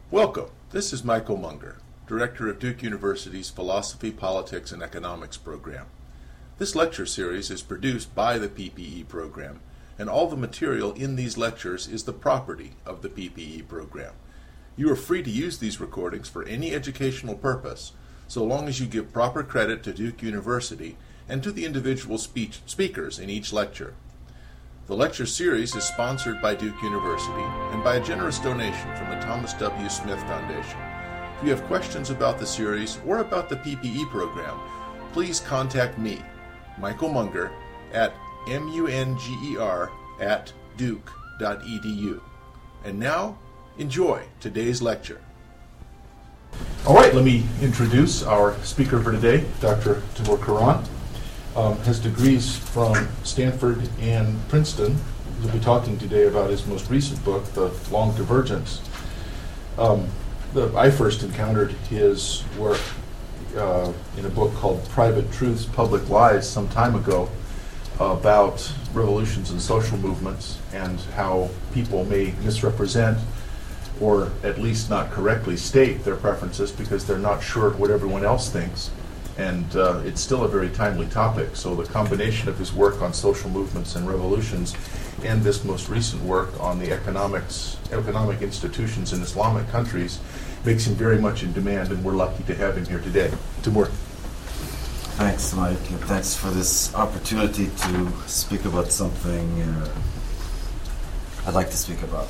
Welcome. This is Michael Munger, Director of Duke University's Philosophy, Politics, and Economics program. This lecture series is produced by the PPE program, and all the material in these lectures is the property of the PPE program. You are free to use these recordings for any educational purpose, so long as you give proper credit to Duke University and to the individual speakers in each lecture. The lecture series is sponsored by Duke University and by a generous donation from the Thomas W. Smith Foundation. If you have questions about the series or about the PPE program, please contact me, Michael Munger, at munger@duke.edu. And now, enjoy today's lecture. All right, let me introduce our speaker for today, Dr. Timur Kuran. Has degrees from Stanford and Princeton. He'll be talking today about his most recent book, The Long Divergence. I first encountered his work in a book called Private Truths, Public Lies some time ago about revolutions and social movements and how people may misrepresent or at least not correctly state their preferences because they're not sure what everyone else thinks. And it's still a very timely topic. So the combination of his work on social movements and revolutions and this most recent work on the economic institutions in Islamic countries makes him very much in demand, and we're lucky to have him here today. Timur. Thanks, Mike, and thanks for this opportunity to speak about something I'd like to speak about.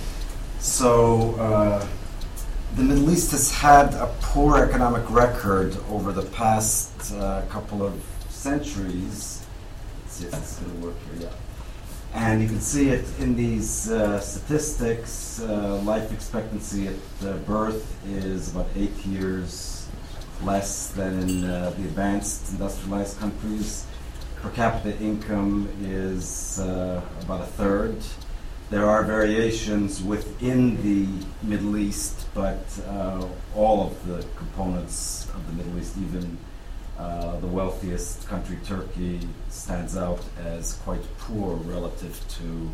So, the Middle East has had a poor economic record over the past couple of centuries. Let's see if this is going to work here, yeah. And you can see it in these statistics. Life expectancy at birth is about 8 years less than in the advanced industrialized countries. Per capita income is about a third. There are variations within the Middle East, but all of the components of the Middle East, even the wealthiest country, Turkey, stands out as quite poor relative to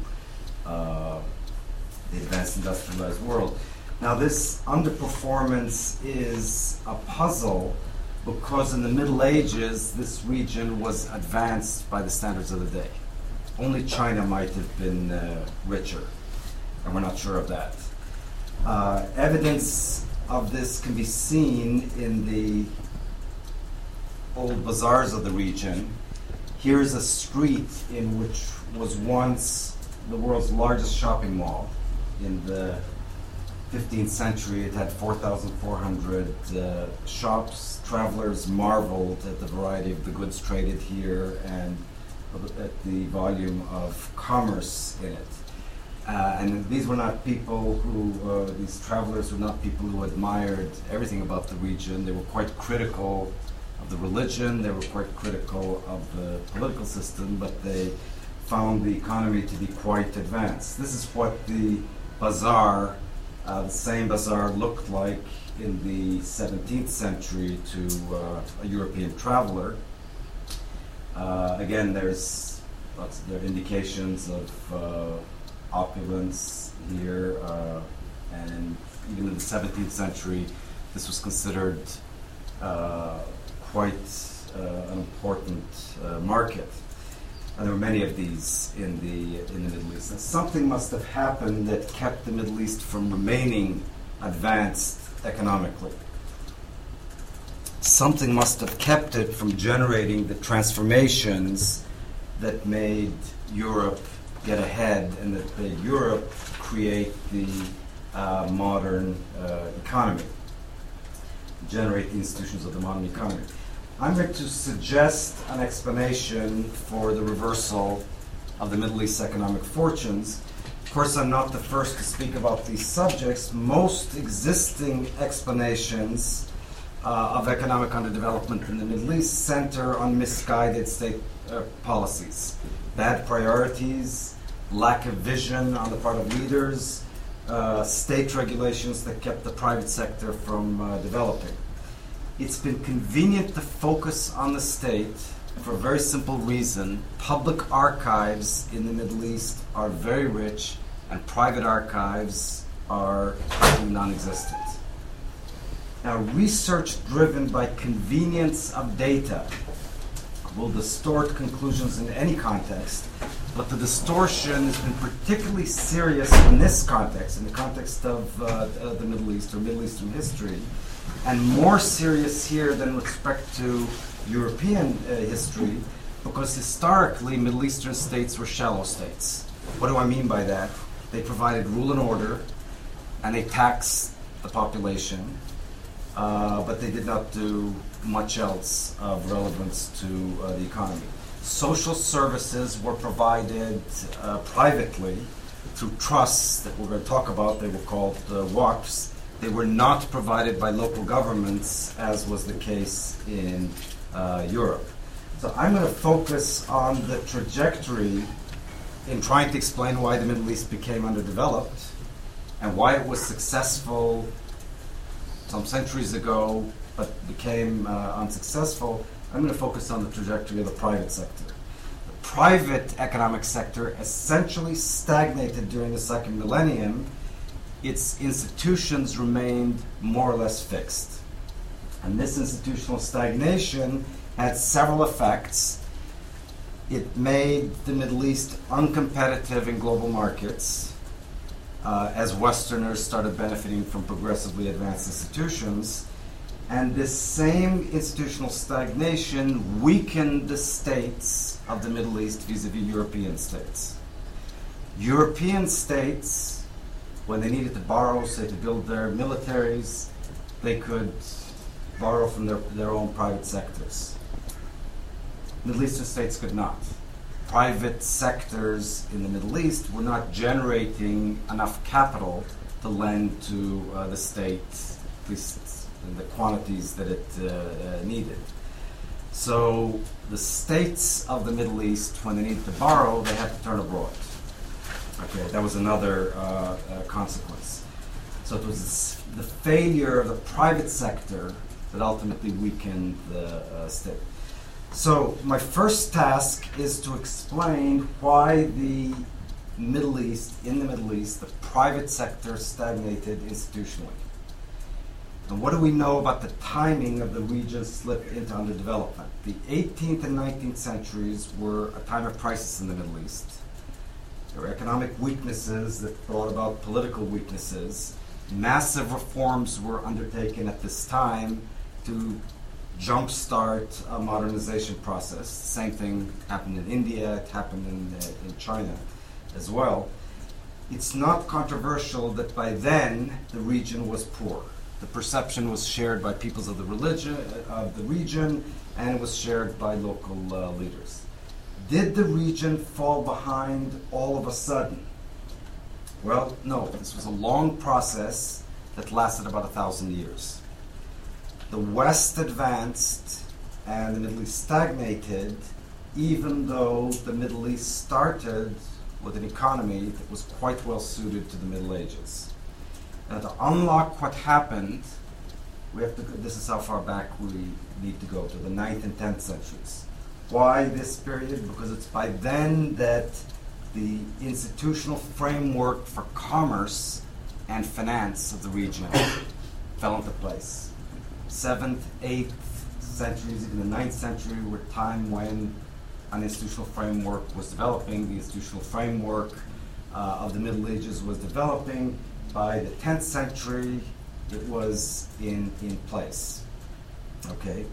the advanced industrialized world. Now, this underperformance is a puzzle because in the Middle Ages, this region was advanced by the standards of the day. Only China might have been richer, and we're not sure of that. Evidence of this can be seen in the old bazaars of the region. Here's a street in which was once the world's largest shopping mall. In the 15th century, it had 4,400 shops. Travelers marveled at the variety of the goods traded here and at the volume of commerce in it. And these were not people who, these travelers were not people who admired everything about the region. They were quite critical of the religion, they were quite critical of the political system, but they found the economy to be quite advanced. This is what the bazaar, the same bazaar looked like in the 17th century to a European traveler. Again, there are indications of opulence here, and even in the 17th century, this was considered quite an important market. And there were many of these in the Middle East. And something must have happened that kept the Middle East from remaining advanced economically. Something must have kept it from generating the transformations that made Europe get ahead and that made Europe create the modern economy, generate the institutions of the modern economy. I'm going to suggest an explanation for the reversal of the Middle East economic fortunes. Of course, I'm not the first to speak about these subjects. Most existing explanations of economic underdevelopment in the Middle East center on misguided state policies, bad priorities, lack of vision on the part of leaders, state regulations that kept the private sector from developing. It's been convenient to focus on the state for a very simple reason. Public archives in the Middle East are very rich, and private archives are practically non-existent. Now, research driven by convenience of data will distort conclusions in any context, but the distortion has been particularly serious in this context, in the context of the Middle East or Middle Eastern history, and more serious here than with respect to European history, because historically Middle Eastern states were shallow states. What do I mean by that? They provided rule and order, and they taxed the population, but they did not do much else of relevance to the economy. Social services were provided privately through trusts that we're going to talk about. They were called waqfs. They were not provided by local governments, as was the case in Europe. So I'm going to focus on the trajectory in trying to explain why the Middle East became underdeveloped and why it was successful some centuries ago but became unsuccessful. I'm going to focus on the trajectory of the private sector. The private economic sector essentially stagnated during the second millennium. Its institutions remained more or less fixed. And this institutional stagnation had several effects. It made the Middle East uncompetitive in global markets as Westerners started benefiting from progressively advanced institutions. And this same institutional stagnation weakened the states of the Middle East vis-a-vis European states. European states, when they needed to borrow, say, to build their militaries, they could borrow from their own private sectors. Middle Eastern states could not. Private sectors in the Middle East were not generating enough capital to lend to the state, at least in the quantities that it needed. So the states of the Middle East, when they needed to borrow, they had to turn abroad. Okay, that was another consequence. So it was the failure of the private sector that ultimately weakened the state. So my first task is to explain why the Middle East, in the Middle East, the private sector stagnated institutionally. And what do we know about the timing of the region's slip into underdevelopment? The 18th and 19th centuries were a time of crisis in the Middle East. There were economic weaknesses that brought about political weaknesses. Massive reforms were undertaken at this time to jumpstart a modernization process. Same thing happened in India, it happened in China as well. It's not controversial that by then the region was poor. The perception was shared by peoples of the region, and it was shared by local leaders. Did the region fall behind all of a sudden? Well, no. This was a long process that lasted about 1,000 years. The West advanced and the Middle East stagnated, even though the Middle East started with an economy that was quite well suited to the Middle Ages. Now, to unlock what happened, we have to. This is how far back we need to go, to the 9th and 10th centuries. Why this period? Because it's by then that the institutional framework for commerce and finance of the region fell into place. 7th, 8th centuries, even the 9th century, were a time when an institutional framework was developing. The institutional framework of the Middle Ages was developing. By the 10th century, it was in place. Okay.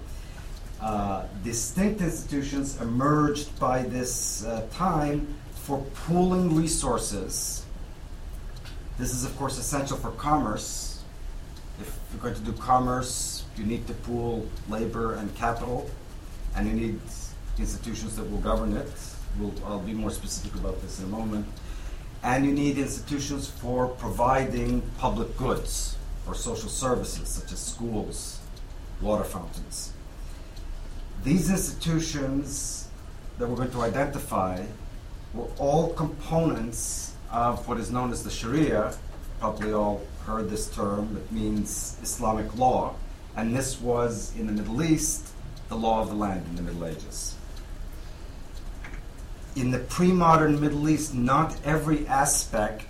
Distinct institutions emerged by this time for pooling resources. This is, of course, essential for commerce. If you're going to do commerce, you need to pool labor and capital, and you need institutions that will govern it. I'll be more specific about this in a moment. And you need institutions for providing public goods or social services, such as schools, water fountains. These institutions that we're going to identify were all components of what is known as the Sharia. Probably all heard this term. It means Islamic law. And this was, in the Middle East, the law of the land in the Middle Ages. In the pre-modern Middle East, not every aspect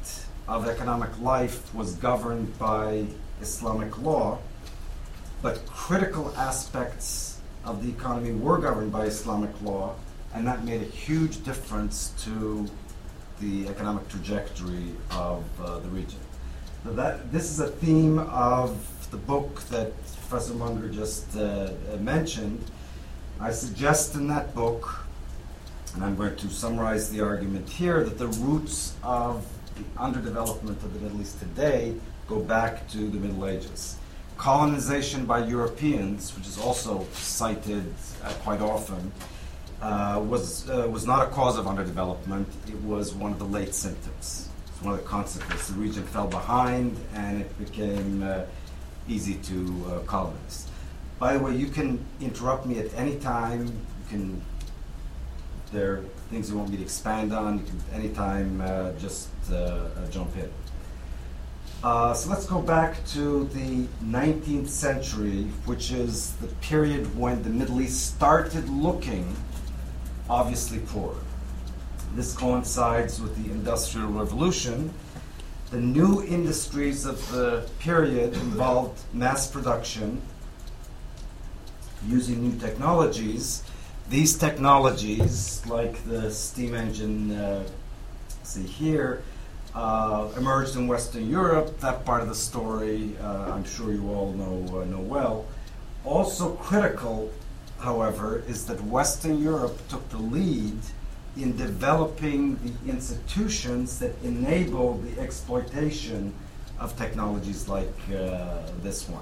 of economic life was governed by Islamic law, but critical aspects of the economy were governed by Islamic law, and that made a huge difference to the economic trajectory of the region. So this is a theme of the book that Professor Munger just mentioned. I suggest in that book, and I'm going to summarize the argument here, that the roots of the underdevelopment of the Middle East today go back to the Middle Ages. Colonization by Europeans, which is also cited quite often, was not a cause of underdevelopment. It was one of the late symptoms. It's one of the consequences. The region fell behind, and it became easy to colonize. By the way, you can interrupt me at any time. There are things you want me to expand on. You can anytime just jump in. So let's go back to the 19th century, which is the period when the Middle East started looking obviously poor. This coincides with the Industrial Revolution. The new industries of the period involved mass production using new technologies. These technologies, like the steam engine, see here, emerged in Western Europe. That part of the story, I'm sure you all know well. Also critical, however, is that Western Europe took the lead in developing the institutions that enabled the exploitation of technologies like this one.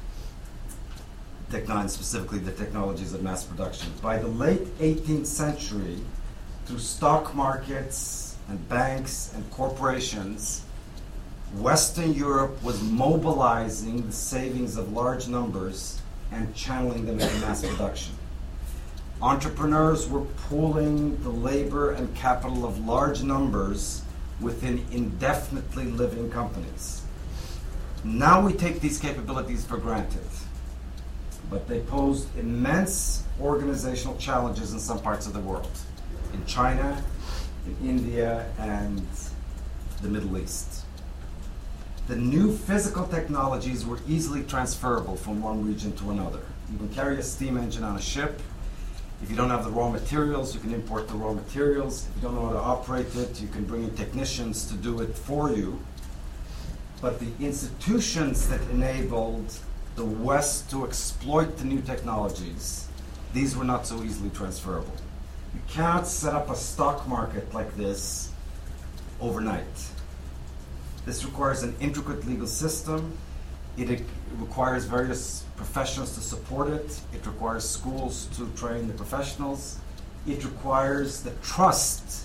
Specifically the technologies of mass production. By the late 18th century, through stock markets and banks and corporations, Western Europe was mobilizing the savings of large numbers and channeling them into mass production. Entrepreneurs were pooling the labor and capital of large numbers within indefinitely living companies. Now we take these capabilities for granted, but they posed immense organizational challenges in some parts of the world, in China, in India, and the Middle East. The new physical technologies were easily transferable from one region to another. You can carry a steam engine on a ship. If you don't have the raw materials, you can import the raw materials. If you don't know how to operate it, you can bring in technicians to do it for you. But the institutions that enabled the West to exploit the new technologies, these were not so easily transferable. You cannot set up a stock market like this overnight. This requires an intricate legal system. It requires various professionals to support it. It requires schools to train the professionals. It requires the trust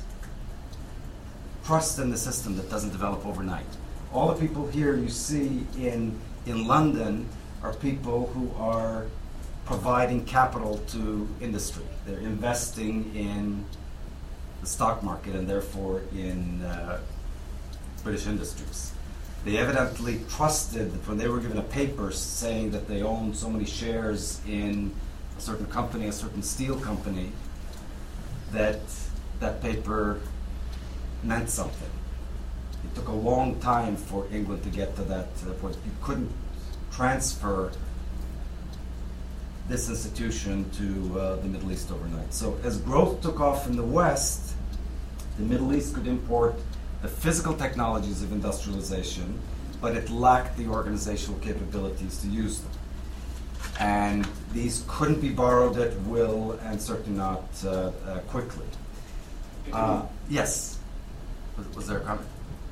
in the system that doesn't develop overnight. All the people here you see in London are people who are providing capital to industry. They're investing in the stock market and therefore in British industries. They evidently trusted that when they were given a paper saying that they owned so many shares in a certain company, a certain steel company, that that paper meant something. It took a long time for England to get to that point. You couldn't transfer this institution to the Middle East overnight. So as growth took off in the West, the Middle East could import the physical technologies of industrialization, but it lacked the organizational capabilities to use them. And these couldn't be borrowed at will, and certainly not quickly. Yes? Was there a comment?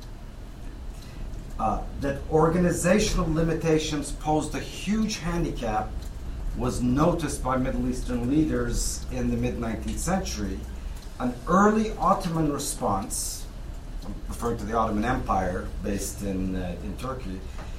That organizational limitations posed a huge handicap was noticed by Middle Eastern leaders in the mid-19th century. An early Ottoman response, I'm referring to the Ottoman Empire based in Turkey,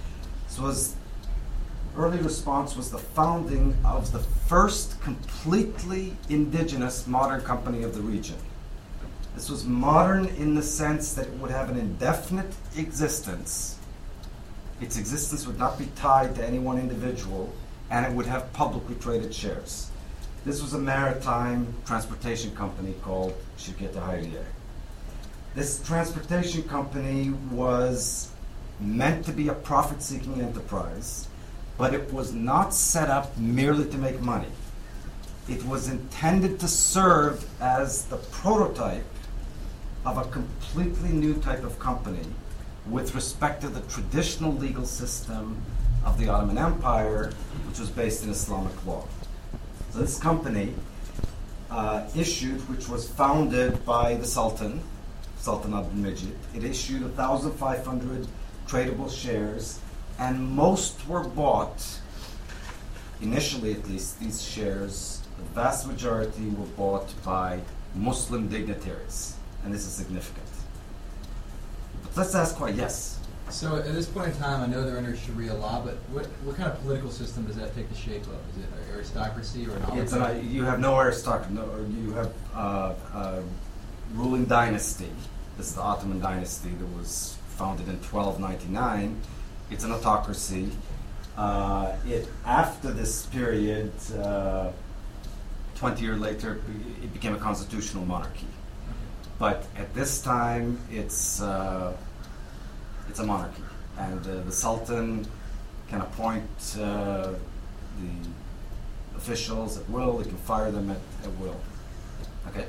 early response was the founding of the first completely indigenous modern company of the region. This was modern in the sense that it would have an indefinite existence. Its existence would not be tied to any one individual, and it would have publicly traded shares. This was a maritime transportation company called Şirket-i Hayriye. This transportation company was meant to be a profit-seeking enterprise, but it was not set up merely to make money. It was intended to serve as the prototype of a completely new type of company with respect to the traditional legal system of the Ottoman Empire, which was based in Islamic law. So this company issued, which was founded by the Sultan Abdülmecid. It issued 1,500 tradable shares, and most were bought, initially at least, these shares, the vast majority were bought by Muslim dignitaries, and this is significant. But let's ask why. Yes? So at this point in time, I know they're under Sharia law, but what kind of political system does that take the shape of? Is it an aristocracy or an oligarchy? You have no aristocracy. No, you have a ruling dynasty. This is the Ottoman dynasty that was founded in 1299. It's an autocracy. After this period, 20 years later, it became a constitutional monarchy. But at this time, it's a monarchy, and the Sultan can appoint the officials at will. He can fire them at will. Okay.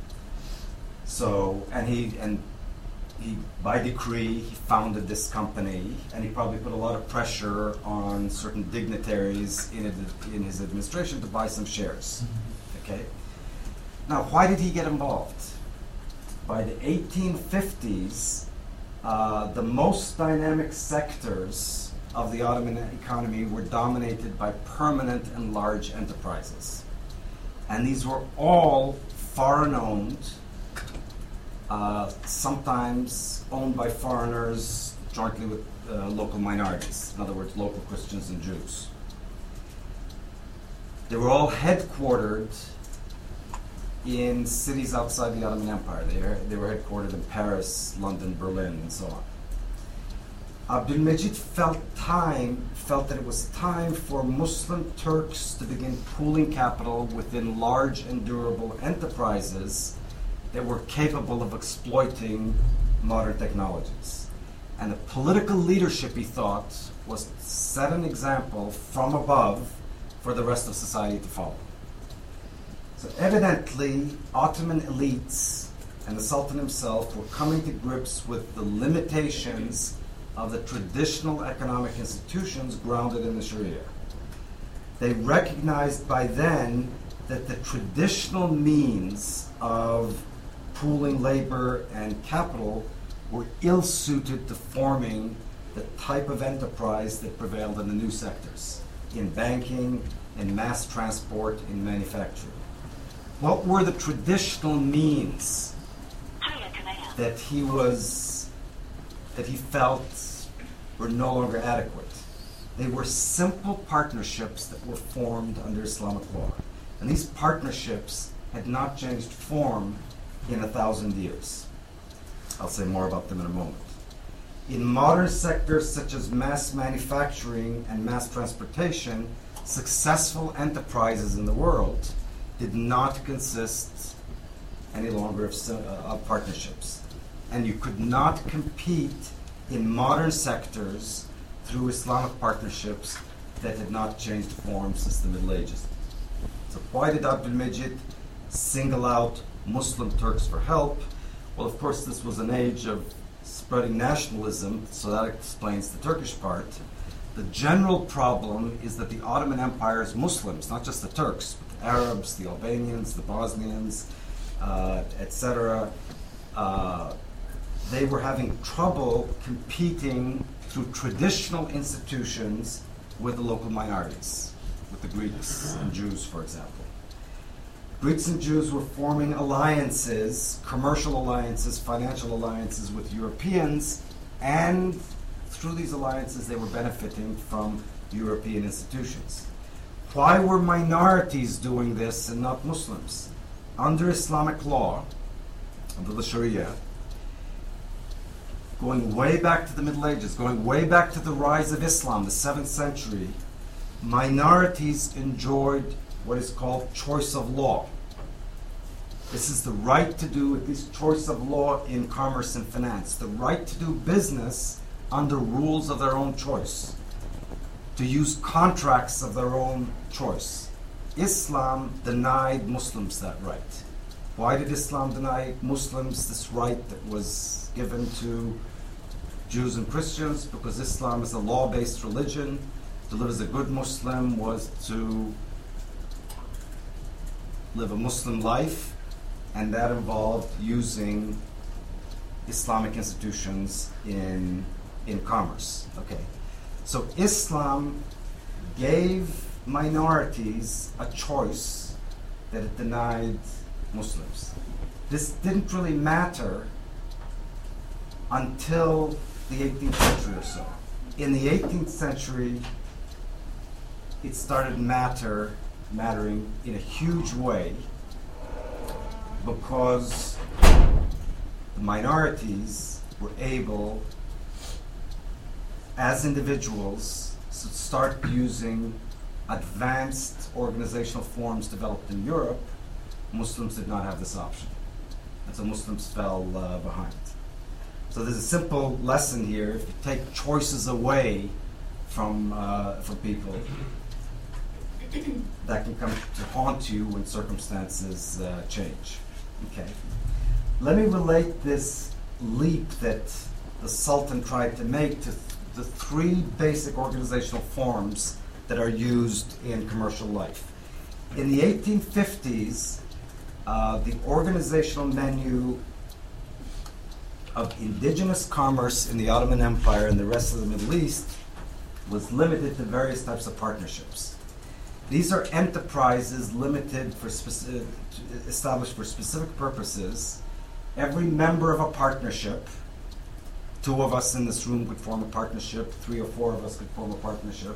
So, and he by decree he founded this company, and he probably put a lot of pressure on certain dignitaries in his administration to buy some shares. Okay. Now, why did he get involved? By the 1850s, the most dynamic sectors of the Ottoman economy were dominated by permanent and large enterprises. And these were all foreign-owned, sometimes owned by foreigners jointly with local minorities, in other words, local Christians and Jews. They were all headquartered in cities outside the Ottoman Empire. They were headquartered in Paris, London, Berlin, and so on. Abdülmecid felt that it was time for Muslim Turks to begin pooling capital within large and durable enterprises that were capable of exploiting modern technologies. And the political leadership, he thought, was to set an example from above for the rest of society to follow. So evidently, Ottoman elites and the Sultan himself were coming to grips with the limitations of the traditional economic institutions grounded in the Sharia. They recognized by then that the traditional means of pooling labor and capital were ill-suited to forming the type of enterprise that prevailed in the new sectors, in banking, in mass transport, in manufacturing. What were the traditional means that he felt were no longer adequate? They were simple partnerships that were formed under Islamic law. And these partnerships had not changed form in 1,000 years. I'll say more about them in a moment. In modern sectors such as mass manufacturing and mass transportation, successful enterprises in the world did not consist any longer of partnerships. And you could not compete in modern sectors through Islamic partnerships that had not changed form since the Middle Ages. So why did Abdülmecid single out Muslim Turks for help? Well, of course, this was an age of spreading nationalism, so that explains the Turkish part. The general problem is that the Ottoman Empire's Muslims, not just the Turks, but the Arabs, the Albanians, the Bosnians, etc., they were having trouble competing through traditional institutions with the local minorities, with the Greeks and Jews, for example. Greeks and Jews were forming alliances, commercial alliances, financial alliances with Europeans, and through these alliances they were benefiting from European institutions. Why were minorities doing this and not Muslims? Under Islamic law, under the Sharia, going way back to the Middle Ages, going way back to the rise of Islam, the 7th century, minorities enjoyed what is called choice of law. This is the right to do, at least choice of law in commerce and finance, the right to do business under rules of their own choice, to use contracts of their own choice. Islam denied Muslims that right. Why did Islam deny Muslims this right that was given to Jews and Christians? Because Islam is a law-based religion. To live as a good Muslim was to live a Muslim life, and that involved using Islamic institutions in commerce. Okay, so Islam gave minorities a choice that it denied Muslims. This didn't really matter until the 18th century or so. In the 18th century, it started mattering in a huge way, because the minorities were able, as individuals, to start using advanced organizational forms developed in Europe. Muslims did not have this option, and so Muslims fell behind. So there's a simple lesson here: if you take choices away from people, that can come to haunt you when circumstances change. Okay, let me relate this leap that the Sultan tried to make to the three basic organizational forms that are used in commercial life. In the 1850s, the organizational menu of indigenous commerce in the Ottoman Empire and the rest of the Middle East was limited to various types of partnerships. These are enterprises limited for established for specific purposes. Every member of a partnership, two of us in this room could form a partnership, 3 or 4 of us could form a partnership.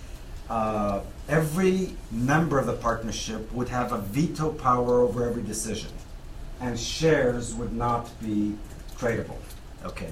Every member of the partnership would have a veto power over every decision, and shares would not be tradable. Okay.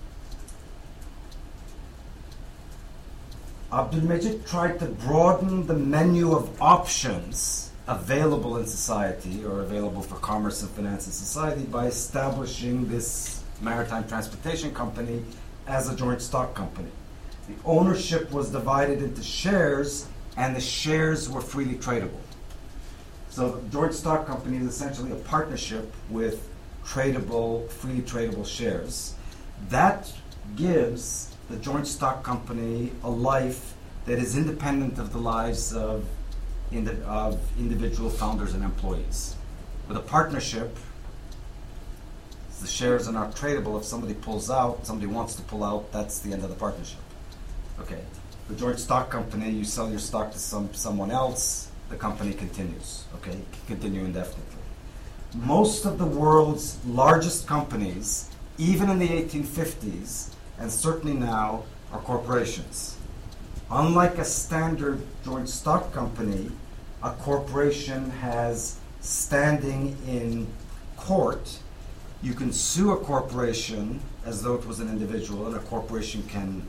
Abdul-Majid tried to broaden the menu of options available in society, or available for commerce and finance in society, by establishing this maritime transportation company as a joint stock company. The ownership was divided into shares, and the shares were freely tradable. So the joint stock company is essentially a partnership with freely tradable shares. That gives the joint stock company a life that is independent of the lives of individual founders and employees. With a partnership, the shares are not tradable. If somebody pulls out, somebody wants to pull out, that's the end of the partnership. Okay. The joint stock company, you sell your stock to someone else, the company continues. Okay, it can continue indefinitely. Most of the world's largest companies, even in the 1850s, and certainly now, are corporations. Unlike a standard joint stock company, a corporation has standing in court. You can sue a corporation as though it was an individual, and a corporation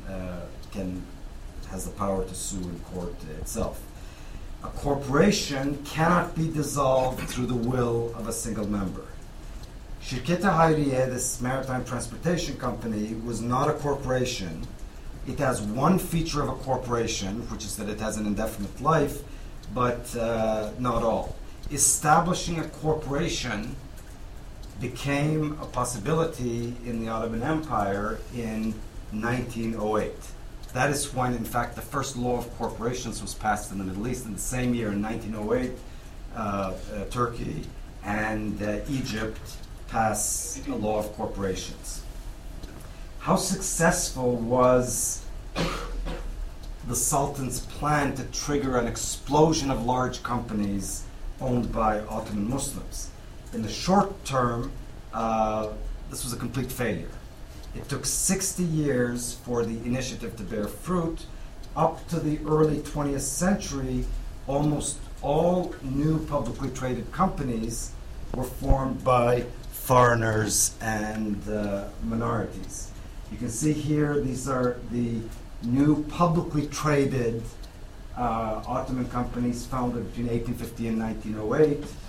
has the power to sue in court itself. A corporation cannot be dissolved through the will of a single member. Shirketa Hayriye, this maritime transportation company, was not a corporation. It has one feature of a corporation, which is that it has an indefinite life, but not all. Establishing a corporation became a possibility in the Ottoman Empire in 1908. That is when, in fact, the first law of corporations was passed in the Middle East. In the same year, in 1908, Turkey and Egypt passed a law of corporations. How successful was the Sultan's plan to trigger an explosion of large companies owned by Ottoman Muslims? In the short term, this was a complete failure. It took 60 years for the initiative to bear fruit. Up to the early 20th century, almost all new publicly traded companies were formed by foreigners and minorities. You can see here, these are the new publicly traded Ottoman companies founded between 1850 and 1908.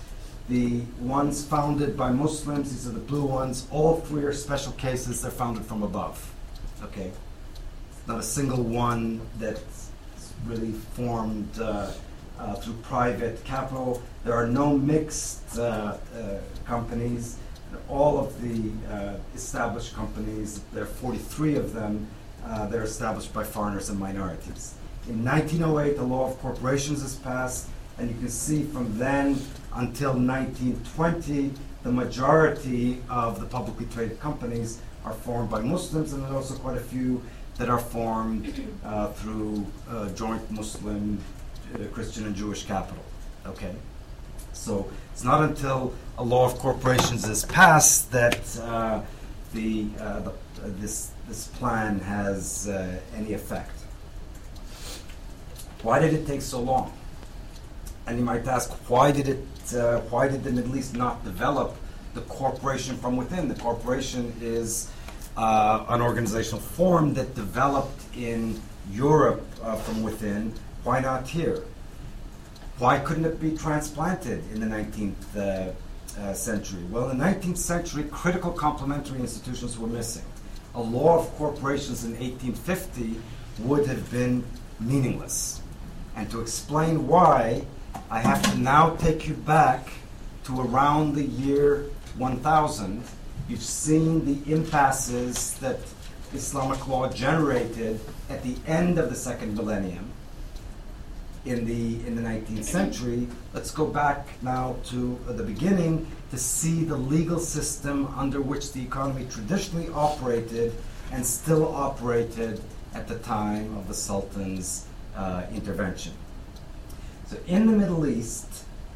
The ones founded by Muslims, these are the blue ones, all three are special cases, they're founded from above. Okay? Not a single one that's really formed through private capital. There are no mixed companies. All of the established companies, there are 43 of them, they're established by foreigners and minorities. In 1908, the law of corporations is passed, and you can see from then until 1920, the majority of the publicly traded companies are formed by Muslims, and there's also quite a few that are formed through joint Muslim, Christian, and Jewish capital. Okay, so it's not until a law of corporations is passed that this plan has any effect. Why did it take so long? And you might ask, why did the Middle East not develop the corporation from within? The corporation is an organizational form that developed in Europe from within. Why not here? Why couldn't it be transplanted in the 19th century? Well, in the 19th century, critical complementary institutions were missing. A law of corporations in 1850 would have been meaningless. And to explain why, I have to now take you back to around the year 1000. You've seen the impasses that Islamic law generated at the end of the second millennium in the 19th century. Let's go back now to the beginning to see the legal system under which the economy traditionally operated and still operated at the time of the Sultan's intervention. So in the Middle East,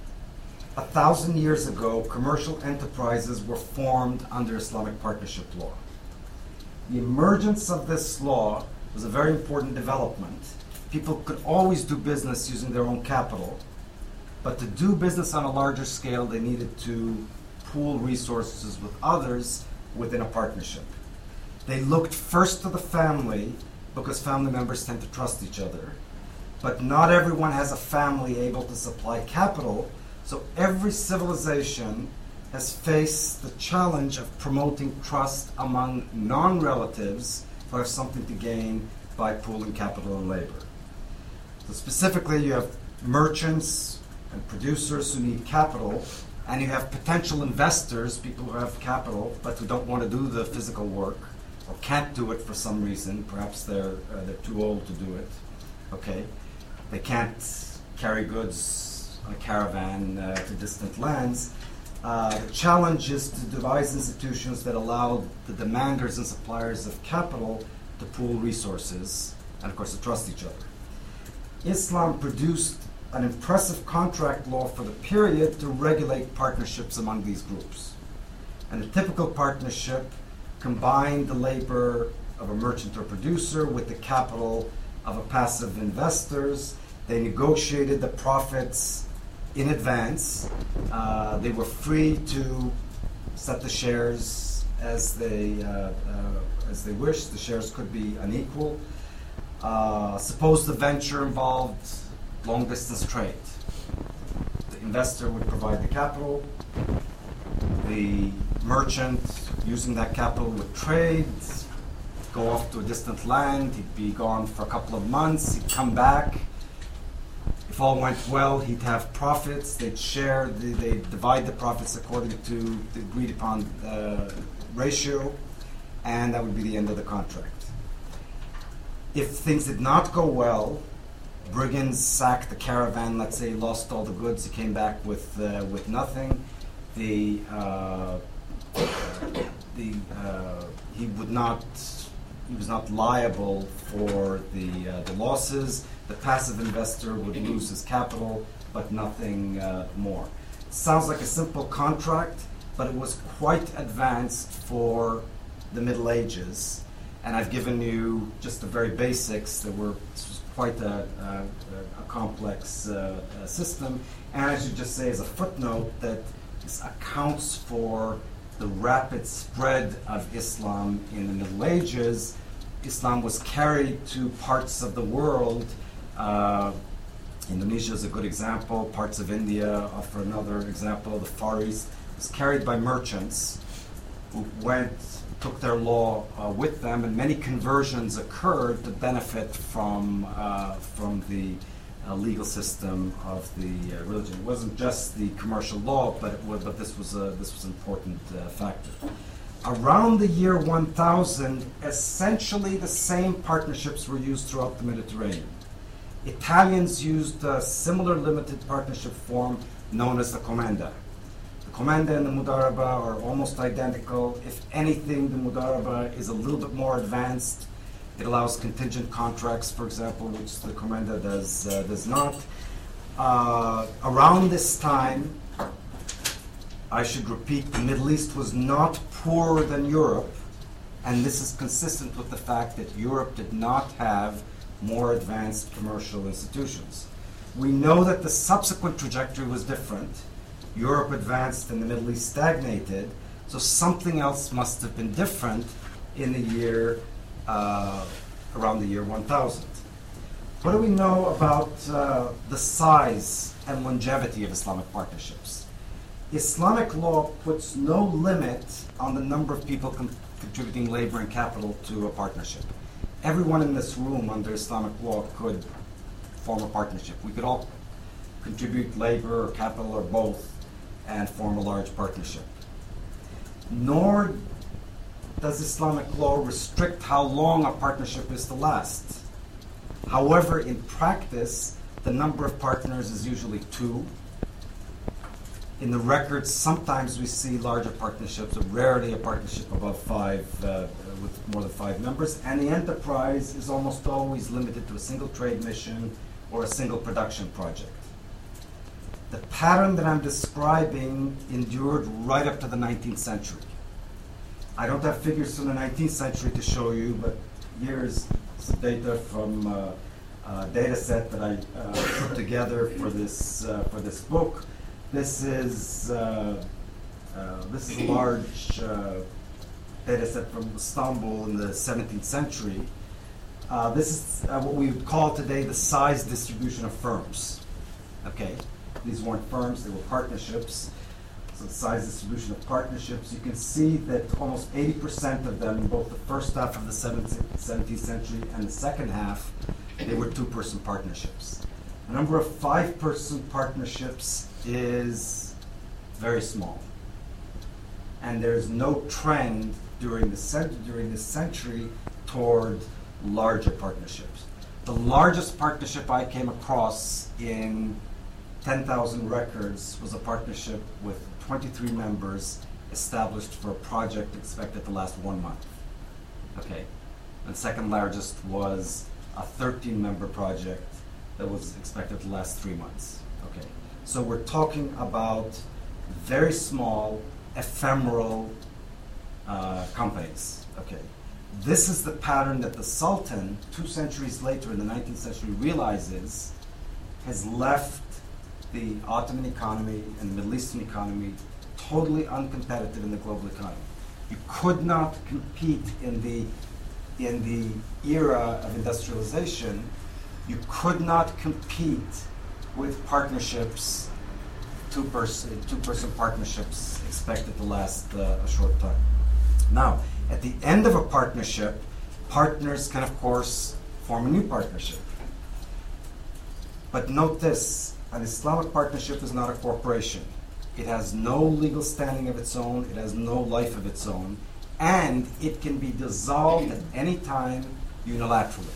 1,000 years ago, commercial enterprises were formed under Islamic partnership law. The emergence of this law was a very important development. People could always do business using their own capital, but to do business on a larger scale, they needed to pool resources with others within a partnership. They looked first to the family because family members tend to trust each other, but not everyone has a family able to supply capital. So every civilization has faced the challenge of promoting trust among non-relatives who have something to gain by pooling capital and labor. So specifically, you have merchants and producers who need capital, and you have potential investors, people who have capital but who don't want to do the physical work or can't do it for some reason. Perhaps they're too old to do it. Okay, they can't carry goods on a caravan to distant lands. The challenge is to devise institutions that allow the demanders and suppliers of capital to pool resources and, of course, to trust each other. Islam produced an impressive contract law for the period to regulate partnerships among these groups. And a typical partnership combined the labor of a merchant or producer with the capital of a passive investors. They negotiated the profits in advance. They were free to set the shares as they wished. The shares could be unequal. Suppose the venture involved long-distance trade. The investor would provide the capital. The merchant, using that capital, would trade, go off to a distant land. He'd be gone for a couple of months. He'd come back. If all went well, he'd have profits. They'd share. They'd divide the profits according to the agreed-upon ratio, and that would be the end of the contract. If things did not go well, brigands sacked the caravan. Let's say he lost all the goods. He came back with nothing. He was not liable for the losses. The passive investor would lose his capital, but nothing more. It sounds like a simple contract, but it was quite advanced for the Middle Ages. And I've given you just the very basics. This was quite a complex system. And I should just say as a footnote that this accounts for the rapid spread of Islam in the Middle Ages. Islam was carried to parts of the world Indonesia is a good example. Parts of India offer another example. The Far East was carried by merchants who took their law with them, and many conversions occurred to benefit from the legal system of the religion. It wasn't just the commercial law, but this was an important factor. Around the year 1000, essentially the same partnerships were used throughout the Mediterranean. Italians used a similar limited partnership form known as the Comenda. The Comenda and the Mudaraba are almost identical. If anything, the Mudaraba is a little bit more advanced. It allows contingent contracts, for example, which the Comenda does not. Around this time, I should repeat, the Middle East was not poorer than Europe, and this is consistent with the fact that Europe did not have more advanced commercial institutions. We know that the subsequent trajectory was different. Europe advanced and the Middle East stagnated, so something else must have been different in the year, around the year 1000. What do we know about the size and longevity of Islamic partnerships? Islamic law puts no limit on the number of people contributing labor and capital to a partnership. Everyone in this room under Islamic law could form a partnership. We could all contribute labor or capital or both and form a large partnership. Nor does Islamic law restrict how long a partnership is to last. However, in practice, the number of partners is usually 2. In the records, sometimes we see larger partnerships, but rarely a partnership above 5, with more than 5 members. And the enterprise is almost always limited to a single trade mission or a single production project. The pattern that I'm describing endured right up to the 19th century. I don't have figures from the 19th century to show you, but here's some data from a data set that I put together for this book. This is a large data set from Istanbul in the 17th century. This is what we would call today the size distribution of firms. Okay, these weren't firms; they were partnerships. So the size distribution of partnerships. You can see that almost 80% of them, in both the first half of the 17th century and the second half, they were 2-person partnerships. The number of 5-person partnerships is very small. And there's no trend during this century toward larger partnerships. The largest partnership I came across in 10,000 records was a partnership with 23 members established for a project expected to last 1 month. Okay. And second largest was a 13-member project that was expected to last 3 months. Okay. So we're talking about very small, ephemeral companies. Okay. This is the pattern that the Sultan, 2 centuries later in the 19th century, realizes has left the Ottoman economy and the Middle Eastern economy totally uncompetitive in the global economy. You could not compete in the era of industrialization. You could not compete with partnerships, two-person partnerships expected to last a short time. Now, at the end of a partnership, partners can, of course, form a new partnership. But note this, an Islamic partnership is not a corporation. It has no legal standing of its own, it has no life of its own, and it can be dissolved at any time unilaterally.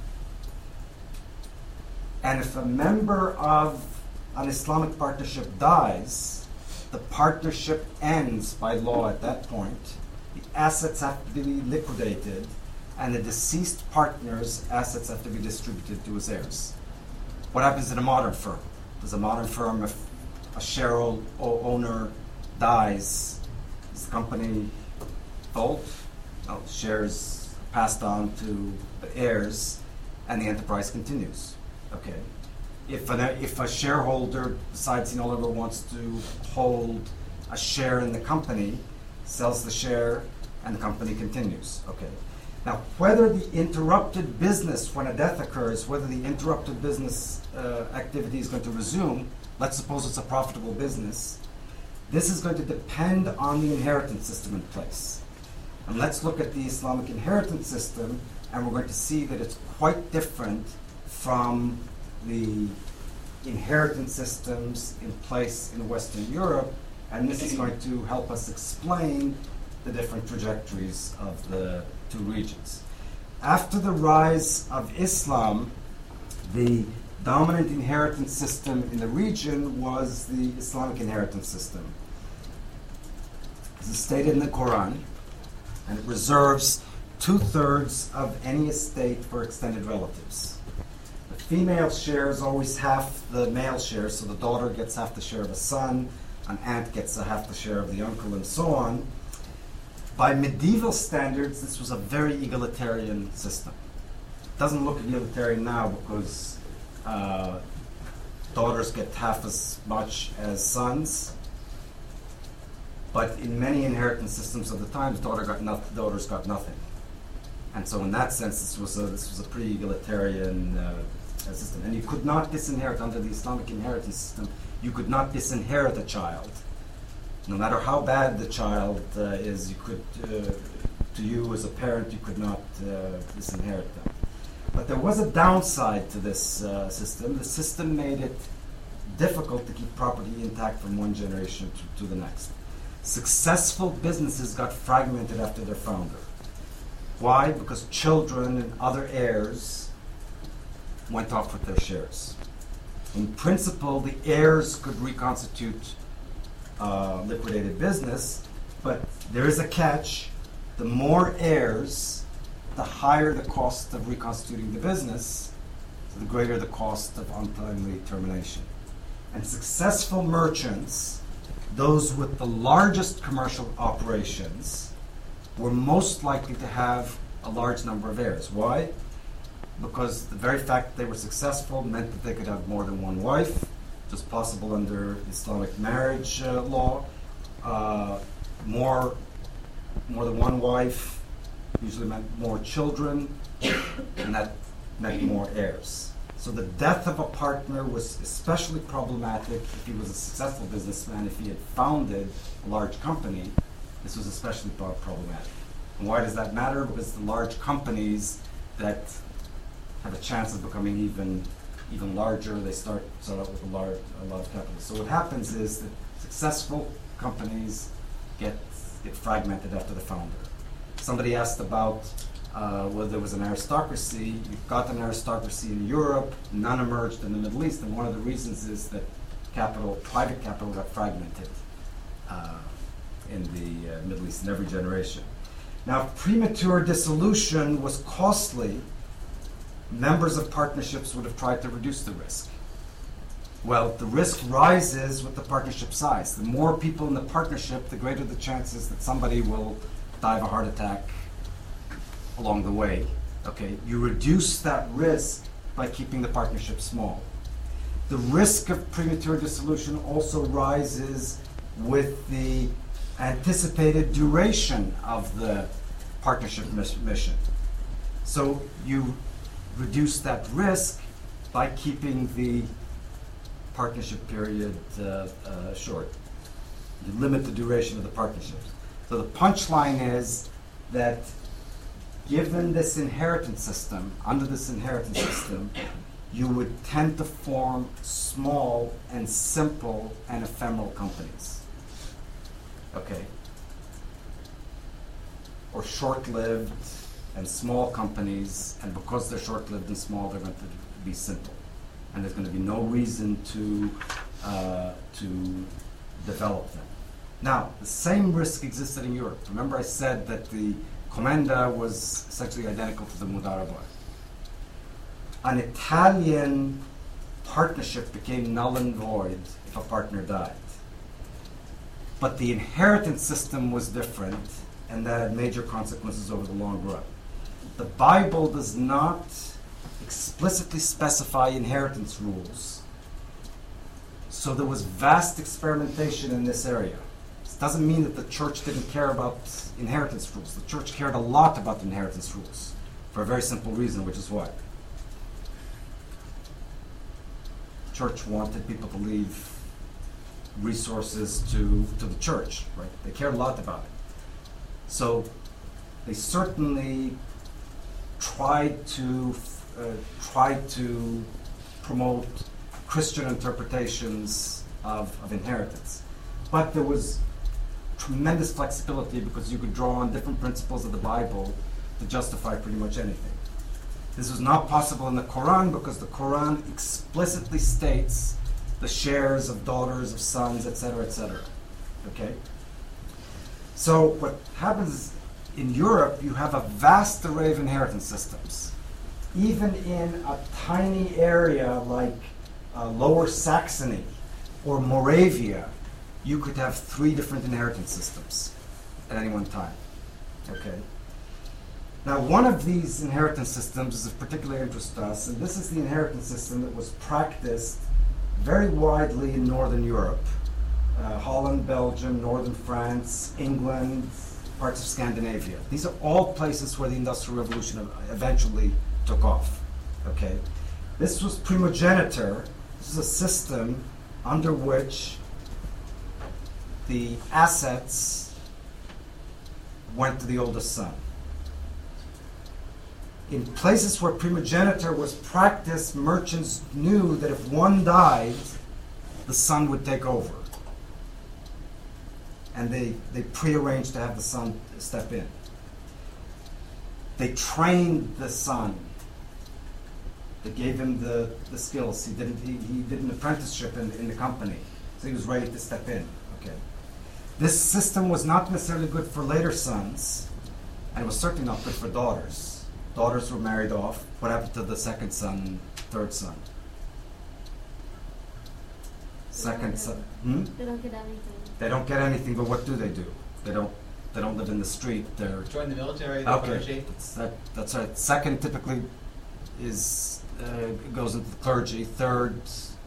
And if a member of an Islamic partnership dies, the partnership ends by law at that point. The assets have to be liquidated, and the deceased partner's assets have to be distributed to his heirs. What happens in a modern firm? Does a modern firm, if a share owner dies, is the company sold? No, shares passed on to the heirs, and the enterprise continues. Okay. If a shareholder decides he no longer wants to hold a share in the company, sells the share, and the company continues. Okay. Now, whether the interrupted business, when a death occurs, whether the interrupted business activity is going to resume, let's suppose it's a profitable business, this is going to depend on the inheritance system in place. And let's look at the Islamic inheritance system, and we're going to see that it's quite different from the inheritance systems in place in Western Europe, and this is going to help us explain the different trajectories of the two regions. After the rise of Islam, the dominant inheritance system in the region was the Islamic inheritance system. This is stated in the Quran, and it reserves 2/3 of any estate for extended relatives. The female shares always half the male share, so the daughter gets half the share of a son, an aunt gets half the share of the uncle, and so on. By medieval standards, this was a very egalitarian system. It doesn't look egalitarian now because daughters get half as much as sons. But in many inheritance systems of the times, daughters got nothing. And so in that sense, this was a pretty egalitarian system. And you could not disinherit under the Islamic inheritance system. You could not disinherit a child. No matter how bad the child is, you could, to you as a parent, you could not disinherit them. But there was a downside to this system. The system made it difficult to keep property intact from one generation to the next. Successful businesses got fragmented after their founder. Why? Because children and other heirs went off with their shares. In principle, the heirs could reconstitute liquidated business, but there is a catch. The more heirs, the higher the cost of reconstituting the business, so the greater the cost of untimely termination. And successful merchants, those with the largest commercial operations, were most likely to have a large number of heirs. Why? Because the very fact that they were successful meant that they could have more than one wife, which is possible under Islamic marriage law. More than one wife usually meant more children, and that meant more heirs. So the death of a partner was especially problematic if he was a successful businessman. If he had founded a large company, this was especially problematic. And why does that matter? Because the large companies that have a chance of becoming even larger, they start out with a lot of capital. So what happens is that successful companies get fragmented after the founder. Somebody asked about whether there was an aristocracy. You've got an aristocracy in Europe, none emerged in the Middle East, and one of the reasons is that private capital got fragmented in the Middle East in every generation. Now, if premature dissolution was costly, members of partnerships would have tried to reduce the risk. Well, the risk rises with the partnership size. The more people in the partnership, the greater the chances that somebody will die of a heart attack along the way. Okay, you reduce that risk by keeping the partnership small. The risk of premature dissolution also rises with the anticipated duration of the partnership mission. So you reduce that risk by keeping the partnership period short. You limit the duration of the partnership. So the punchline is that given this inheritance system, under this inheritance system, you would tend to form small and simple and ephemeral companies. Okay? Or short-lived and small companies, and because they're short-lived and small, they're going to be simple. And there's going to be no reason to develop them. Now, the same risk existed in Europe. Remember I said that the Comenda was essentially identical to the Mudaraba. An Italian partnership became null and void if a partner died. But the inheritance system was different, and that had major consequences over the long run. The Bible does not explicitly specify inheritance rules, so there was vast experimentation in this area. This doesn't mean that the church didn't care about inheritance rules. The church cared a lot about inheritance rules for a very simple reason, which is what? The church wanted people to leave resources to the church, right? They cared a lot about it. So they certainly tried to promote Christian interpretations of inheritance. But there was tremendous flexibility because you could draw on different principles of the Bible to justify pretty much anything. This was not possible in the Quran because the Quran explicitly states the shares of daughters, of sons, etc., etc. Okay? So what happens in Europe, you have a vast array of inheritance systems. Even in a tiny area like Lower Saxony or Moravia, you could have 3 different inheritance systems at any one time. Okay? Now, one of these inheritance systems is of particular interest to us, and this is the inheritance system that was practiced very widely in Northern Europe. Holland, Belgium, Northern France, England, parts of Scandinavia. These are all places where the Industrial Revolution eventually took off. Okay? This was primogeniture. This is a system under which the assets went to the oldest son. In places where primogeniture was practiced, merchants knew that if one died, the son would take over. And they prearranged to have the son step in. They trained the son. They gave him the skills. He did an apprenticeship in the company, so he was ready to step in. Okay. This system was not necessarily good for later sons, and it was certainly not good for daughters. Daughters were married off. What happened to the second son, third son? Second son. They don't get anything. They don't get anything, but what do? They don't live in the street. They're Join the military, the okay. clergy. That's right. Second typically is goes into the clergy. Third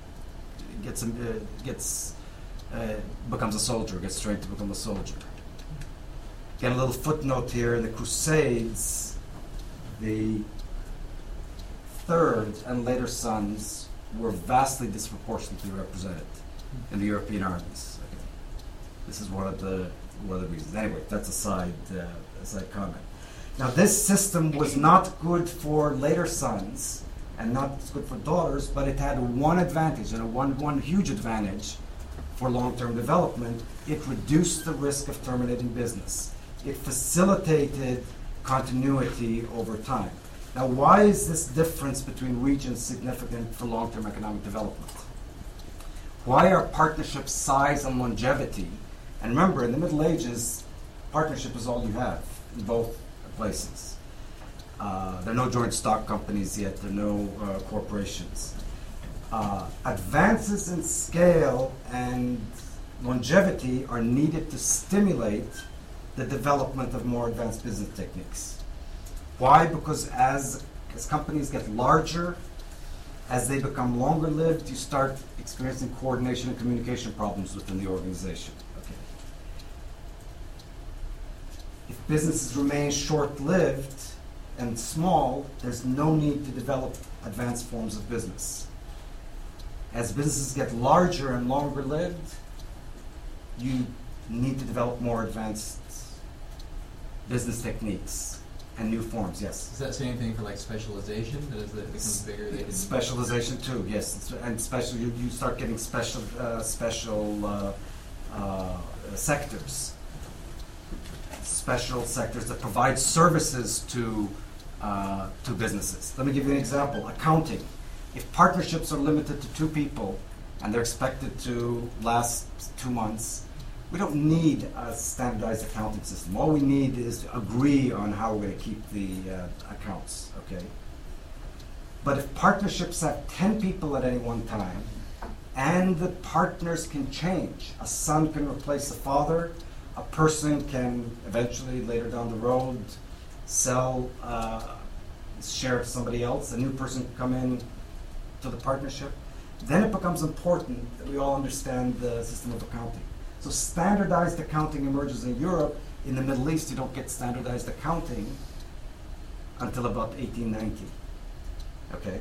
becomes a soldier. Gets trained to become a soldier. Get a little footnote here in the Crusades. The third and later sons were vastly disproportionately represented in the European armies. Okay. This is one of the reasons. Anyway, that's a side comment. Now, this system was not good for later sons and not good for daughters, but it had one advantage, and one huge advantage for long-term development. It reduced the risk of terminating business. It facilitated continuity over time. Now, why is this difference between regions significant for long-term economic development? Why are partnerships size and longevity? And remember, in the Middle Ages, partnership is all you have in both places. There are no joint stock companies yet. There are no corporations. Advances in scale and longevity are needed to stimulate the development of more advanced business techniques. Why? Because as companies get larger, as they become longer lived, you start experiencing coordination and communication problems within the organization. Okay. If businesses remain short-lived and small, there's no need to develop advanced forms of business. As businesses get larger and longer lived, you need to develop more advanced business techniques and new forms. Yes. Does that say anything for like specialization? That as it becomes bigger, they can specialization too. Yes, and special. You start getting special sectors. Special sectors that provide services to businesses. Let me give you an example. Accounting. If partnerships are limited to 2 people and they're expected to last 2 months, we don't need a standardized accounting system. All we need is to agree on how we're going to keep the accounts, okay? But if partnerships have 10 people at any one time, and the partners can change, a son can replace a father, a person can eventually, later down the road, sell, share to somebody else, a new person can come in to the partnership, then it becomes important that we all understand the system of accounting. So standardized accounting emerges in Europe. In the Middle East, you don't get standardized accounting until about 1890. Okay?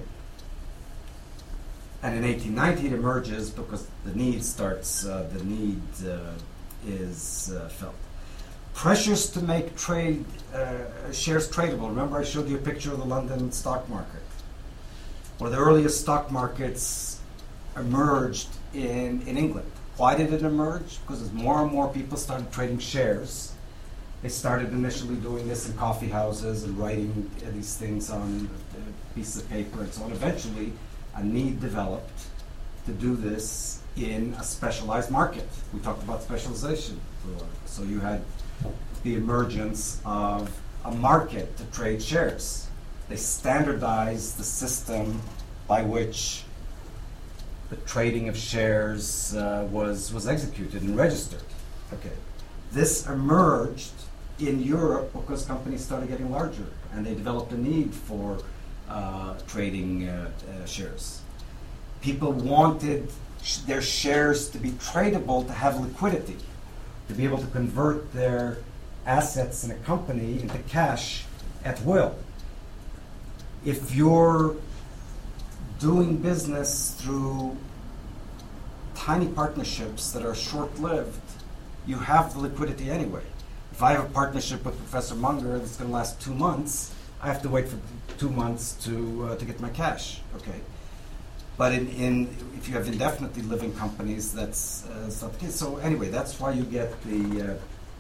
And in 1890 it emerges because the need starts, is felt. Pressures to make shares tradable. Remember I showed you a picture of the London stock market. One of the earliest stock markets emerged in England. Why did it emerge? Because as more and more people started trading shares, they started initially doing this in coffee houses and writing these things on a piece of paper and so on. Eventually, a need developed to do this in a specialized market. We talked about specialization. So you had the emergence of a market to trade shares. They standardized the system by which the trading of shares was executed and registered. Okay, this emerged in Europe because companies started getting larger and they developed a need for trading shares. People wanted their shares to be tradable, to have liquidity, to be able to convert their assets in a company into cash at will. If you're doing business through tiny partnerships that are short-lived, you have the liquidity anyway. If I have a partnership with Professor Munger that's going to last 2 months, I have to wait for 2 months to get my cash. Okay, but if you have indefinitely living companies, that's not the case. So anyway, that's why you get the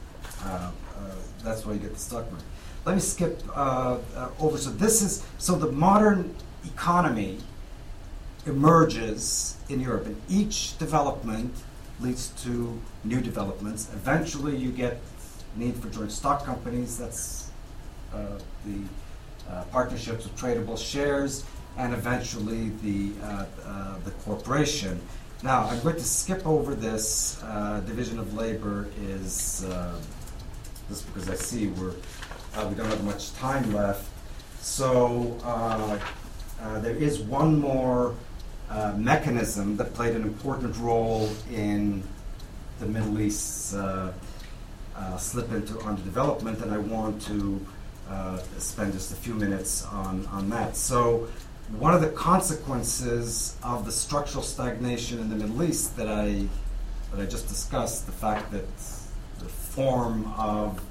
stock market. Let me skip over. So the modern economy emerges in Europe, and each development leads to new developments. Eventually, you get need for joint stock companies. That's the partnerships with tradable shares, and eventually the corporation. Now, I'm going to skip over this. Division of labor is just because I see we don't have much time left. So there is one more mechanism that played an important role in the Middle East's slip into underdevelopment, and I want to spend just a few minutes on that. So one of the consequences of the structural stagnation in the Middle East that I just discussed, the fact that the form of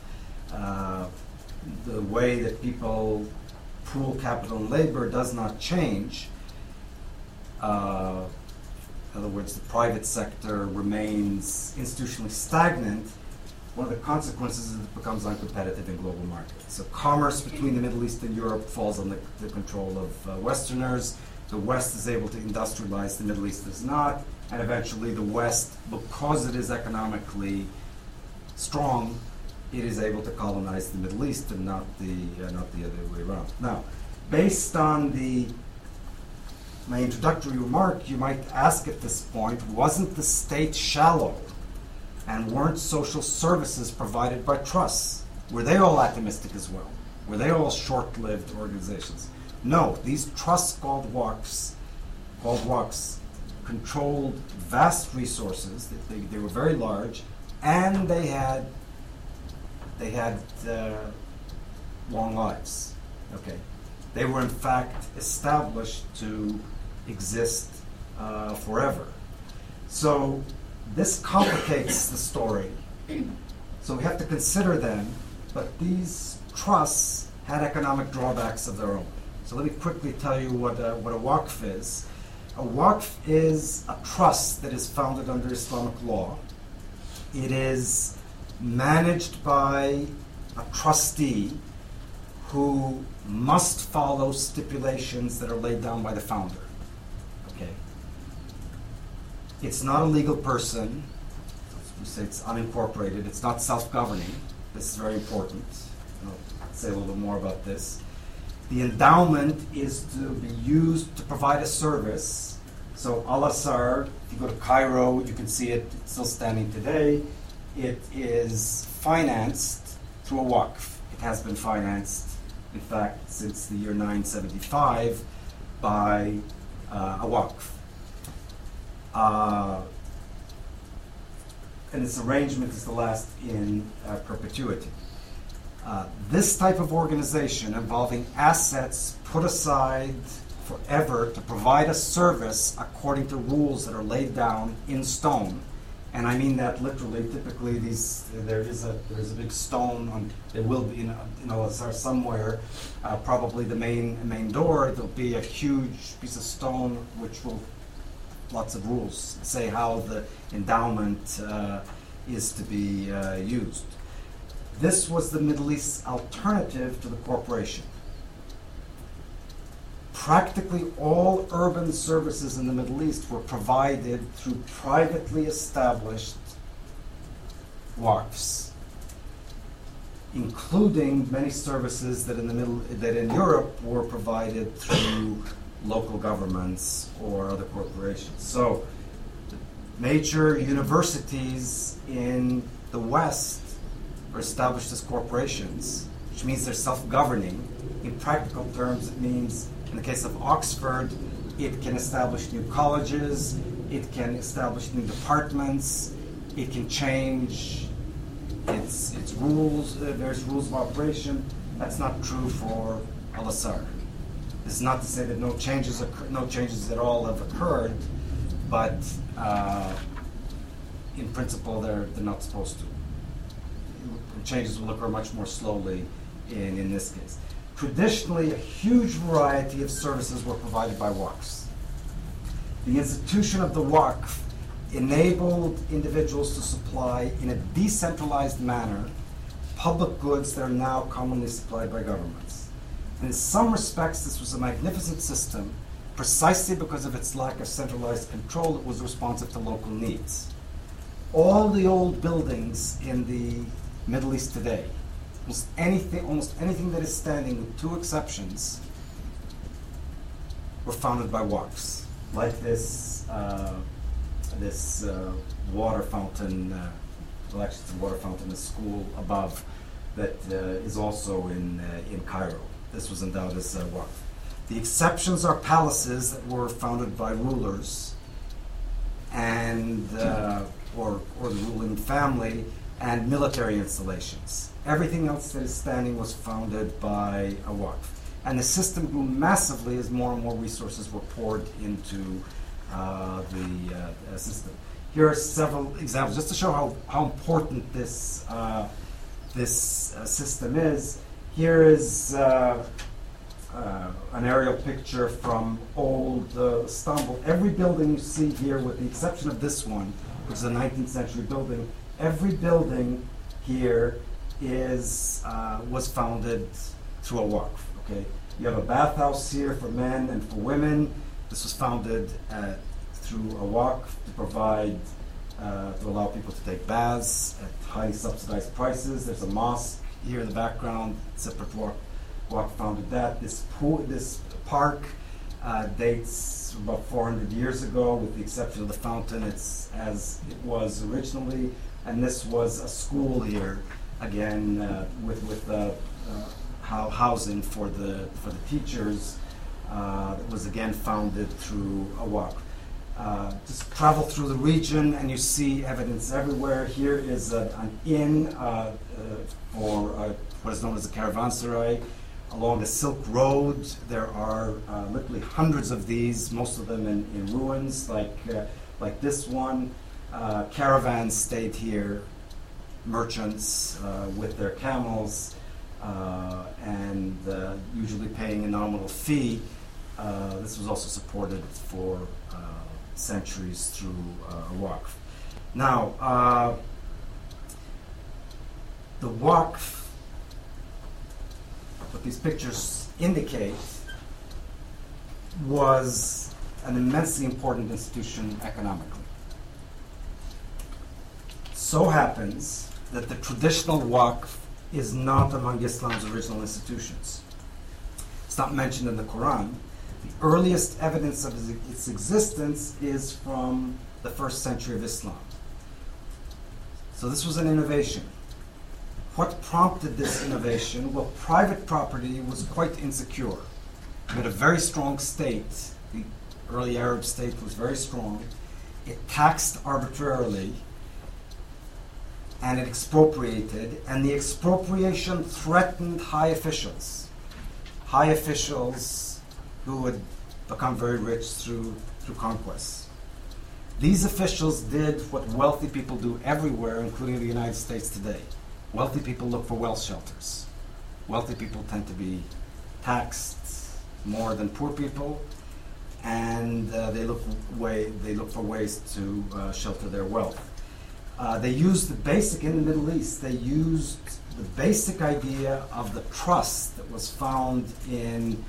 the way that people pool capital and labor does not change. In other words, the private sector remains institutionally stagnant. One of the consequences is it becomes uncompetitive in global markets. So commerce between the Middle East and Europe falls under the control of Westerners. The West is able to industrialize, the Middle East does not. And eventually the West, because it is economically strong, it is able to colonize the Middle East and not the other way around. Now, based on my introductory remark, you might ask at this point, wasn't the state shallow? And weren't social services provided by trusts? Were they all atomistic as well? Were they all short-lived organizations? No, these trusts called WACs controlled vast resources. They were very large, and they had long lives. Okay, they were in fact established to exist forever. So this complicates the story. So we have to consider them, but these trusts had economic drawbacks of their own. So let me quickly tell you what a waqf is. A waqf is a trust that is founded under Islamic law. It is managed by a trustee who must follow stipulations that are laid down by the founder. Okay. It's not a legal person. We say it's unincorporated. It's not self-governing. This is very important. I'll say a little bit more about this. The endowment is to be used to provide a service. So Al-Azhar, if you go to Cairo, you can see it. It's still standing today. It is financed through a waqf. It has been financed, in fact, since the year 975 by a waqf. and its arrangement is to last in perpetuity. This type of organization involving assets put aside forever to provide a service according to rules that are laid down in stone, and I mean that literally. Typically, there is a big stone on. There will be somewhere, probably the main door. There'll be a huge piece of stone which will lots of rules say how the endowment is to be used. This was the Middle East's alternative to the corporation. Practically all urban services in the Middle East were provided through privately established waqfs, including many services that in Europe were provided through local governments or other corporations. So, major universities in the West are established as corporations, which means they're self-governing. In practical terms, it means, in the case of Oxford, it can establish new colleges, it can establish new departments, it can change its rules, there's rules of operation. That's not true for Al-Azhar. This is not to say that no changes at all have occurred, but in principle they're not supposed to. Changes will occur much more slowly in this case. Traditionally, a huge variety of services were provided by waqfs. The institution of the waqf enabled individuals to supply in a decentralized manner public goods that are now commonly supplied by governments. And in some respects, this was a magnificent system. Precisely because of its lack of centralized control, it was responsive to local needs. All the old buildings in the Middle East today, almost anything that is standing, with two exceptions, were founded by waqfs, like this water fountain. Well, actually, it's a water fountain in the school above that is also in Cairo. This was endowed as waqf. The exceptions are palaces that were founded by rulers and or the ruling family, and military installations. Everything else that is standing was founded by a waqf. And the system grew massively as more and more resources were poured into the system. Here are several examples, just to show how important this system is. Here is an aerial picture from old Istanbul. Every building you see here, with the exception of this one, which is a 19th century building, every building here was founded through a waqf. Okay, you have a bathhouse here for men and for women. This was founded through a waqf to provide to allow people to take baths at highly subsidized prices. There's a mosque here in the background. Separate waqf founded that. This park dates about 400 years ago, with the exception of the fountain. It's as it was originally. And this was a school here, again, with housing for the teachers. That was again founded through a waqf. Just travel through the region and you see evidence everywhere. Here is an inn for what is known as a caravanserai along the Silk Road. There are literally hundreds of these, most of them in ruins, like this one. Caravans stayed here, merchants with their camels, and usually paying a nominal fee. This was also supported for centuries through a waqf. Now, the waqf, what these pictures indicate, was an immensely important institution economically. So happens that the traditional waqf is not among Islam's original institutions. It's not mentioned in the Quran. The earliest evidence of its existence is from the 1st century of Islam. So this was an innovation. What prompted this innovation? Well, private property was quite insecure. We had a very strong state. The early Arab state was very strong. It taxed arbitrarily. and it expropriated, and the expropriation threatened high officials who had become very rich through conquest. These officials did what wealthy people do everywhere, including the United States today. Wealthy people look for wealth shelters. Wealthy people tend to be taxed more than poor people, and they look for ways to shelter their wealth. They used in the Middle East, they used the basic idea of the trust that was found in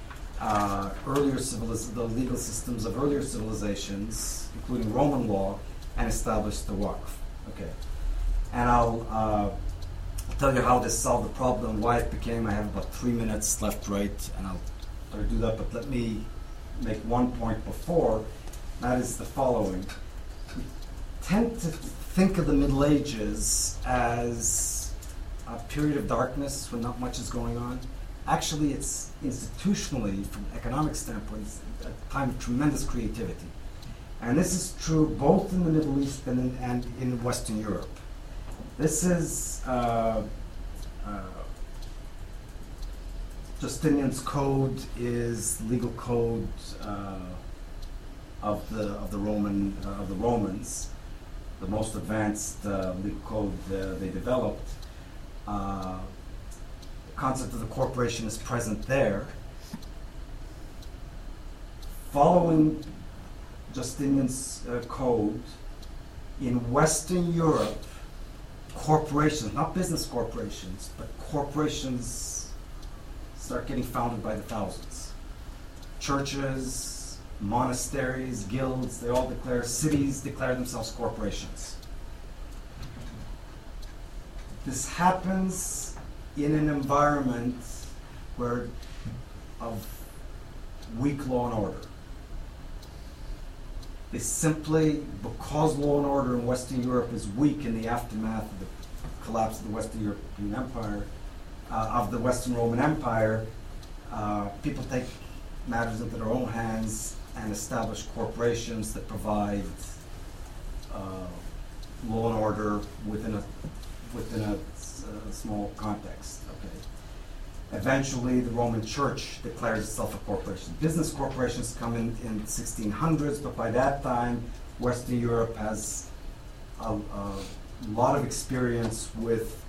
the legal systems of earlier civilizations, including Roman law, and established the Waqf. Okay, and I'll tell you how this solved the problem, why it became. I have about 3 minutes left, right, and I'll try to do that. But let me make one point before. That is the following: we tend to think of the Middle Ages as a period of darkness when not much is going on. Actually, it's institutionally, from an economic standpoint, it's a time of tremendous creativity. And this is true both in the Middle East and in Western Europe. This is Justinian's code is legal code of the Romans, the most advanced legal code they developed. The concept of the corporation is present there. Following Justinian's code, in Western Europe, corporations, not business corporations, but corporations start getting founded by the thousands. Churches, monasteries, guilds, they all declare, cities declare themselves corporations. This happens in an environment of weak law and order. They simply, because law and order in Western Europe is weak in the aftermath of the collapse of the Western European Empire, of the Western Roman Empire, people take matters into their own hands and establish corporations that provide law and order within a small context. Okay. Eventually, the Roman Church declares itself a corporation. Business corporations come in the 1600s, but by that time, Western Europe has a lot of experience with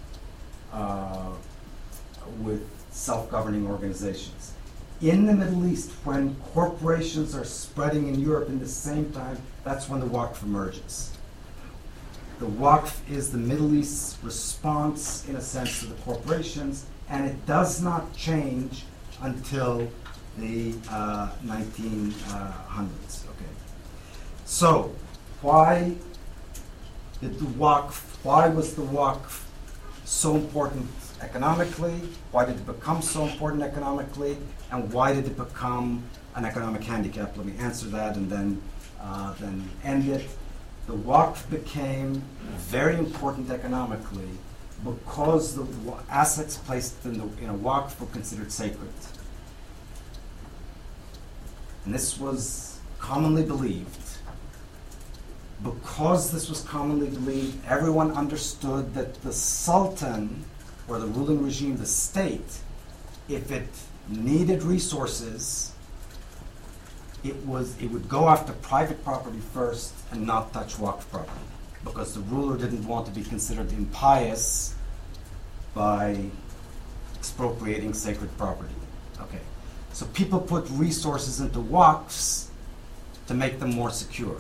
self-governing organizations. In the Middle East, when corporations are spreading in Europe in the same time, that's when the Waqf emerges. The Waqf is the Middle East's response, in a sense, to the corporations, and it does not change until the 1900s. Okay. So, why was the Waqf so important economically? Why did it become so important economically? And why did it become an economic handicap? Let me answer that and then end it. The Waqf became very important economically because the assets placed in a Waqf were considered sacred. And this was commonly believed. Because this was commonly believed, everyone understood that the Sultan, or the ruling regime, the state, if it needed resources, it would go after private property first and not touch Waqf property, because the ruler didn't want to be considered impious by expropriating sacred property. Okay, so people put resources into Waqfs to make them more secure.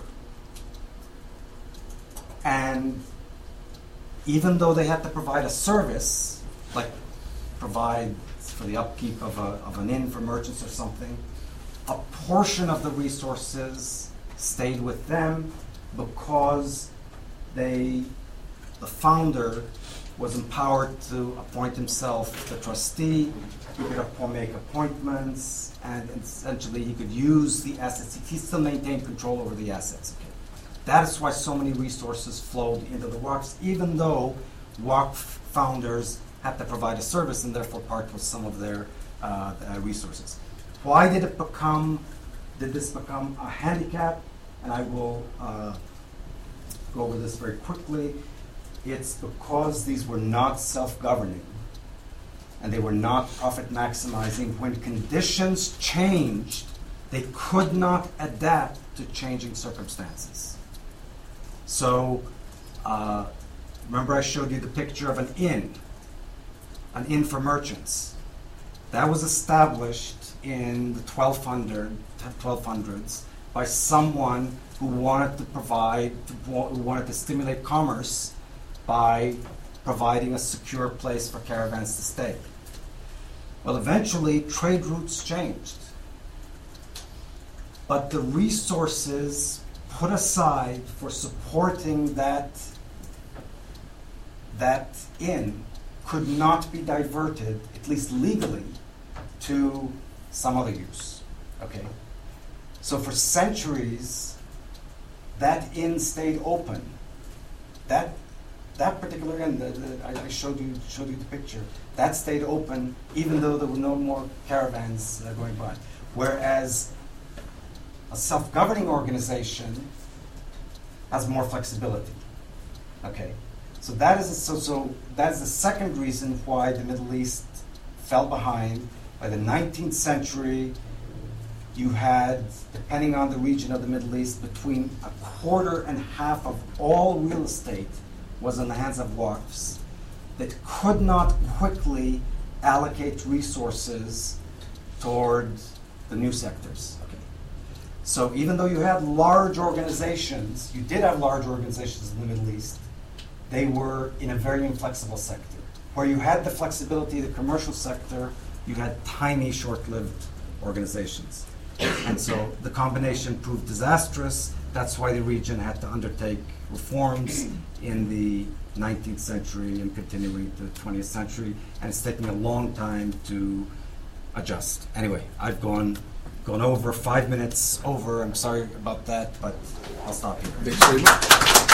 And even though they had to provide a service, like provide for the upkeep of an inn for merchants or something, a portion of the resources stayed with them because the founder was empowered to appoint himself the trustee. He could make appointments, and essentially he could use the assets. He still maintained control over the assets. Okay. That is why so many resources flowed into the Waqfs, even though Waqf founders had to provide a service and therefore part with some of their resources. Why did this become a handicap? And I will go over this very quickly. it's because these were not self-governing and they were not profit maximizing. When conditions changed, they could not adapt to changing circumstances. So, remember I showed you the picture of an inn for merchants. That was established in the 1200s by someone who wanted to stimulate commerce by providing a secure place for caravans to stay. Well, eventually, trade routes changed. But the resources put aside for supporting that inn could not be diverted, at least legally, to some other use. Okay? So for centuries, that inn stayed open. That particular inn, I showed you the picture, that stayed open even though there were no more caravans going by. Whereas a self-governing organization has more flexibility. Okay, so that is the second reason why the Middle East fell behind. By the 19th century, you had, depending on the region of the Middle East, between 1/4 and half of all real estate was in the hands of waqfs that could not quickly allocate resources toward the new sectors. Okay. So even though you had large organizations, you did have large organizations in the Middle East, they were in a very inflexible sector. Where you had the flexibility of the commercial sector, you had tiny, short-lived organizations. And so the combination proved disastrous. That's why the region had to undertake reforms in the 19th century and continuing to the 20th century. And it's taking a long time to adjust. Anyway, I've gone over 5 minutes over. I'm sorry about that, but I'll stop here. Thanks very much.